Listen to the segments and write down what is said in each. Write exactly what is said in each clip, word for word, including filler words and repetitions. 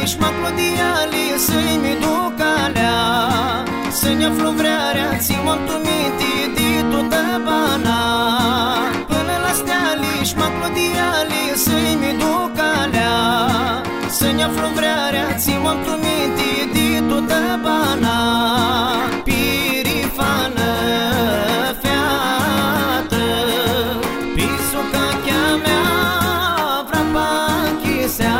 stealiși, mă clodiali, să-i-mi duc calea, să-mi aflu vrearea, ți-m-am tumiti de toată bana. Până la stealiși, mă clodiali, să-i-mi duc calea, să-mi aflu vrearea, ți-m-am tumiti de toată bana. Pirifană, feată, pisuca chea mea, vrapa închisea.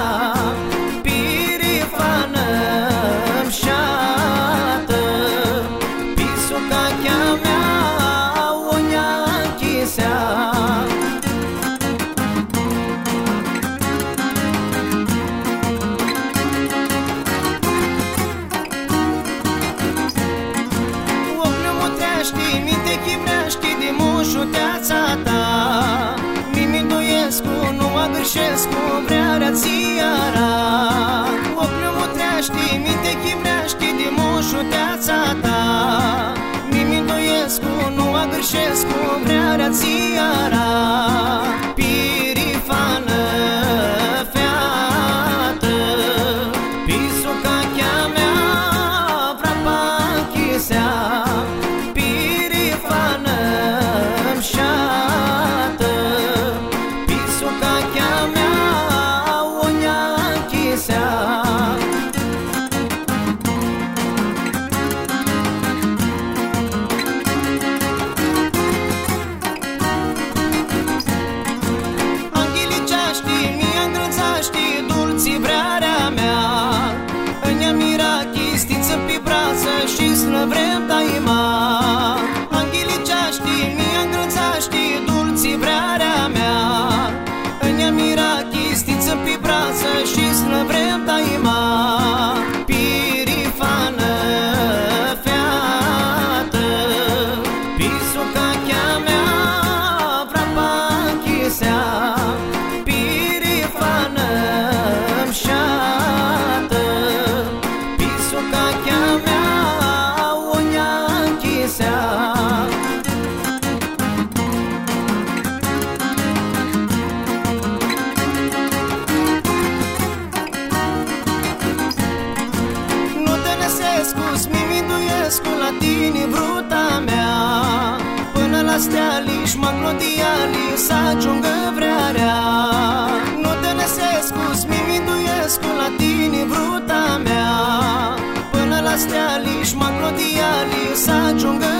Pirifană-mi șată, pisuca chea mea, unia închisea. Minte chivreaști de mușuteața ta, Mimi Duiescu, nu agârșescu, vrearea țiara. Ochiul mutreaști, minte chivreaști de mușuteața ta, Mimi Duiescu, nu agârșescu, vrearea țiara. Pirifană, feată, pisuca chea mea, vrapa închisea. Pirifană-mi șată, pisuca chea mea, unia închisea. Anghiliceaști, mi-a îngrățaști, dulții vrearea mea, în-ea mira chistiță pe brață și slăvrem daima. Anghiliceaști, mi-a îngrățaști, dulții vrearea mea, în-ea mira chistiță pe brață și slăvrem daima. Pirifană, feată, pisuca chea mea, vrapa închisea. Pirifană-mi șată, pisuca chea mea, unia închisea. Mimi Duiescu, la tine vruta mea, până la stealiși, mă clodiali, să ajungă vrearea. Nu te năsescu, Mimi Duiescu, la tine vruta mea, până la stealiși, mă clodiali, să ajungă